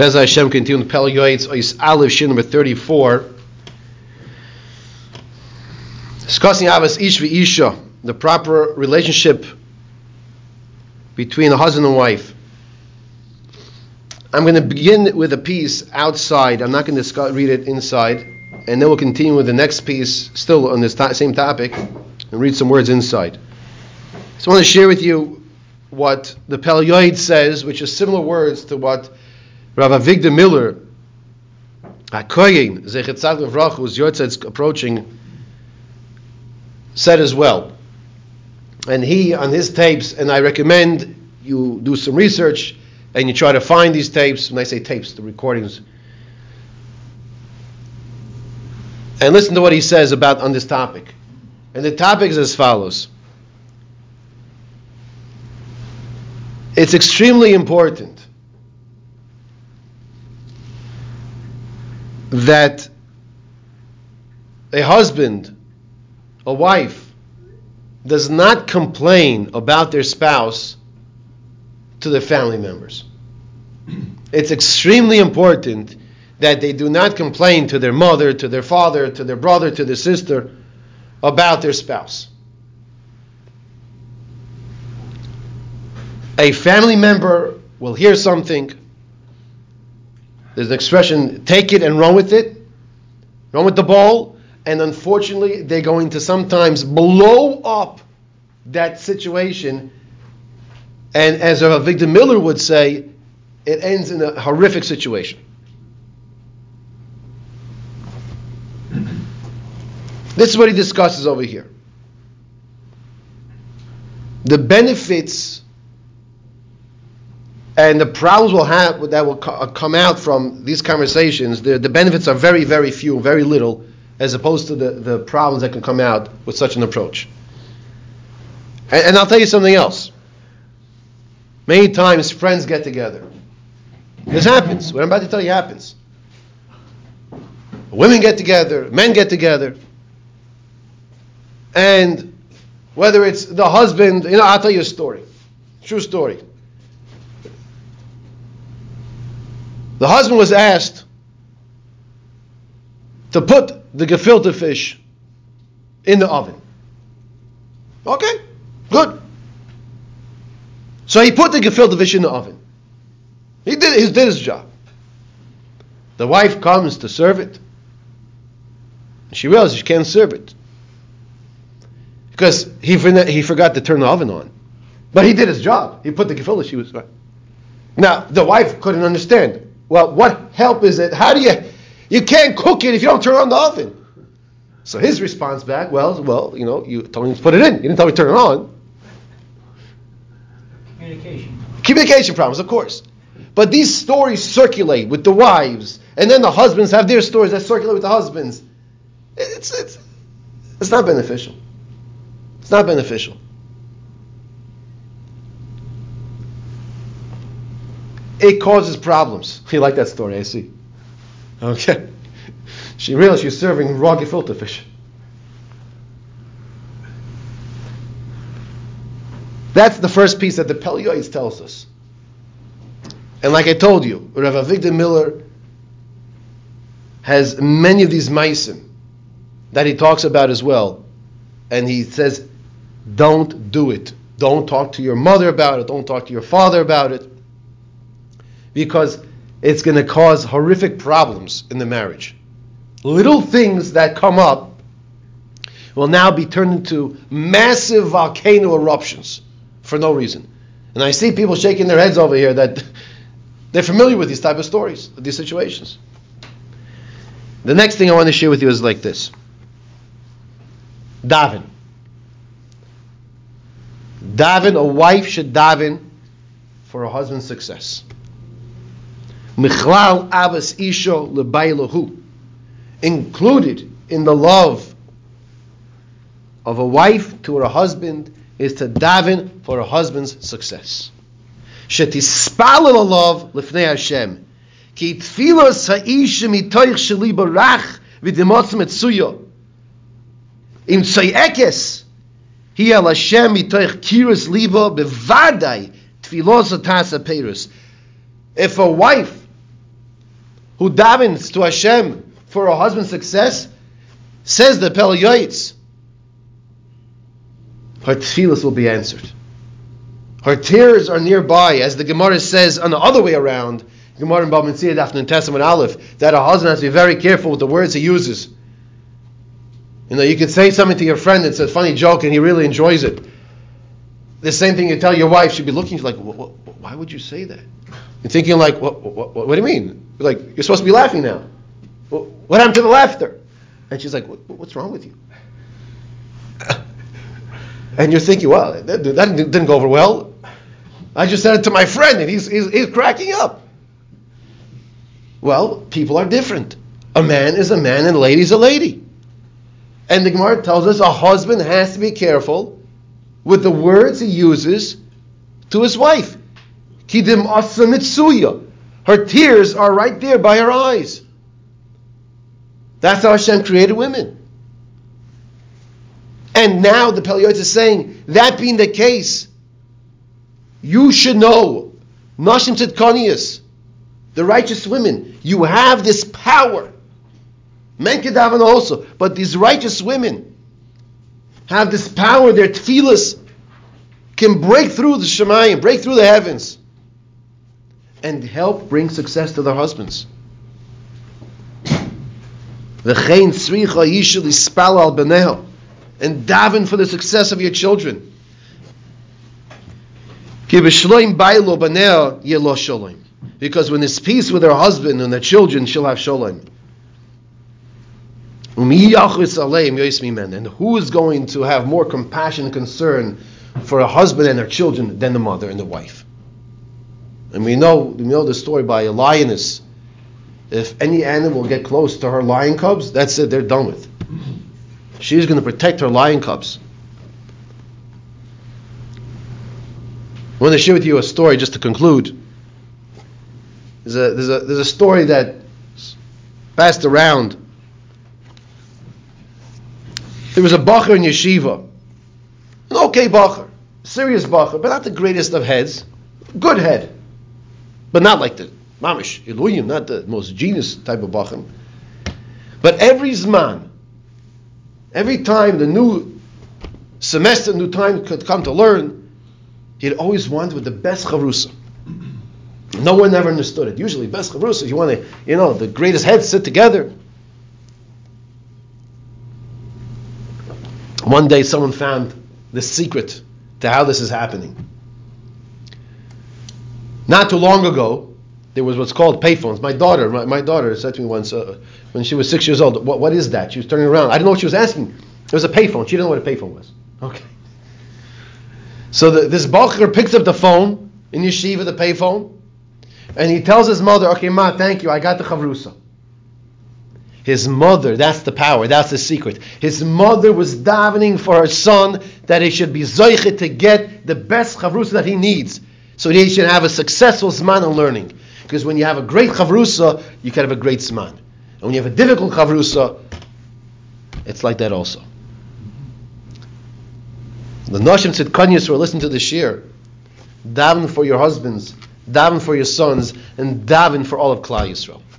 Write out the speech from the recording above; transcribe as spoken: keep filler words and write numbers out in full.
Bez Hashem continue Pel Yoetz Ois Aleph Shin number thirty-four. Discussing Avas Ish v'Isha, the proper relationship between a husband and wife. I'm going to begin with a piece outside. I'm not going to discuss, read it inside, and then we'll continue with the next piece, still on this to- same topic, and read some words inside. So I want to share with you what the Pel Yoetz says, which is similar words to what Rav Avigdor Miller, HaKoyin, Zechet Tzaddik Levracha, who's Yortzed's approaching, said as well. And he, on his tapes, and I recommend you do some research and you try to find these tapes. When I say tapes, the recordings, and listen to what he says about on this topic. And the topic is as follows. It's extremely important that a husband, a wife, does not complain about their spouse to their family members. It's extremely important that they do not complain to their mother, to their father, to their brother, to their sister about their spouse. A family member will hear something. There's an expression, take it and run with it. Run with the ball. And unfortunately, they're going to sometimes blow up that situation. And as Rav Avigdor Miller would say, it ends in a horrific situation. This is what he discusses over here. The benefits and the problems we'll have that will co- come out from these conversations, the, the benefits are very, very few, very little, as opposed to the, the problems that can come out with such an approach. And, and I'll tell you something else. Many times friends get together. This happens. What I'm about to tell you happens. Women get together, men get together, and whether it's the husband, you know, I'll tell you a story. True story. The husband was asked to put the gefilte fish in the oven. Okay, good. So he put the gefilte fish in the oven. He did, he did his job. The wife comes to serve it. She realizes she can't serve it because he he forgot to turn the oven on. But he did his job. He put the gefilte. She was right. Now the wife couldn't understand. Well, what help is it? How do you? You can't cook it if you don't turn on the oven. So his response back, well, well, you know, you told me to put it in. You didn't tell me to turn it on. Communication. Communication problems, of course. But these stories circulate with the wives, and then the husbands have their stories that circulate with the husbands. It's it's it's not beneficial. It's not beneficial. It causes problems. You like that story, I see. Okay. She realized she's serving raw gefilte fish. That's the first piece that the Pel Yoetz tells us. And like I told you, Rav Avigdor Miller has many of these meisim that he talks about as well. And he says, don't do it. Don't talk to your mother about it. Don't talk to your father about it. Because it's going to cause horrific problems in the marriage. Little things that come up will now be turned into massive volcano eruptions for no reason. And I see people shaking their heads over here that they're familiar with these type of stories, these situations. The next thing I want to share with you is like this. Daven. Daven, a wife should daven for her husband's success. Michlal avas isho lebailahu. Included in the love of a wife to her husband is to daven for her husband's success. Shetispalel alav lifnei Hashem. Ki tfilos ha'isha mitoich sheli barach v'dimotz metzuyo. Im tzayekes hi al Hashem mitoich kiras libo bevadai tfilos atas aperus. If a wife who davens to Hashem for her husband's success, says the Pele Yoetz, her tefillas will be answered. Her tears are nearby, as the Gemara says on the other way around, Gemara in Bava Metzia, Daf Nun Testament Aleph, that a husband has to be very careful with the words he uses. You know, you could say something to your friend, it's a funny joke, and he really enjoys it. The same thing you tell your wife, she'd be looking, she's like, why would you say that? You're thinking like, what, what, what, what do you mean? You're like, you're supposed to be laughing now. What happened to the laughter? And she's like, what, what's wrong with you? And you're thinking, well, that, that didn't go over well. I just said it to my friend, and he's, he's, he's cracking up. Well, people are different. A man is a man, and a lady is a lady. And the Gemara tells us a husband has to be careful with the words he uses to his wife. Kidim asa mitsuya. Her tears are right there by her eyes. That's how Hashem created women. And now the Pele Yoetz is saying, that being the case, you should know, Nashim Tzidkanias, the righteous women, you have this power. Men kedaven also, but these righteous women have this power. Their tefillas can break through the Shemayim, break through the heavens, and help bring success to their husbands. V'chein tzricha yisha lispal al b'neha, and daven for the success of your children. Ki b'shloim baylo b'neha yelo shalom, because when there's peace with her husband and their children, she'll have shalom. And who is going to have more compassion and concern for a husband and their children than the mother and the wife? And we know we know the story by a lioness. If any animal get close to her lion cubs, that's it, they're done with. She's going to protect her lion cubs. I want to share with you a story just to conclude. There's a, there's a, there's a story that passed around. There was a bacher in yeshiva. An okay bacher. Serious bacher, but not the greatest of heads. Good head. But not like the mamish, Elohim, not the most genius type of bacher. But every zman, every time the new semester, new time could come to learn, he'd always wanted with the best chavrusa. No one ever understood it. Usually, best chavrusa, you want to, you know, the greatest heads sit together. One day someone found the secret to how this is happening. Not too long ago, there was what's called payphones. My daughter, my, my daughter said to me once, uh, when she was six years old, what, what is that? She was turning around. I didn't know what she was asking. It was a payphone. She didn't know what a payphone was. Okay. So the, this bacher picks up the phone in yeshiva, the payphone, and he tells his mother, okay, ma, thank you, I got the chavrusa. His mother, that's the power, that's the secret. His mother was davening for her son that he should be zoichet to get the best chavrusa that he needs, so that he should have a successful zman on learning. Because when you have a great chavrusa, you can have a great zman. And when you have a difficult chavrusa, it's like that also. The Nashim Tzidkanias who are listening to the shir, daven for your husbands, daven for your sons, and daven for all of Klal Yisrael.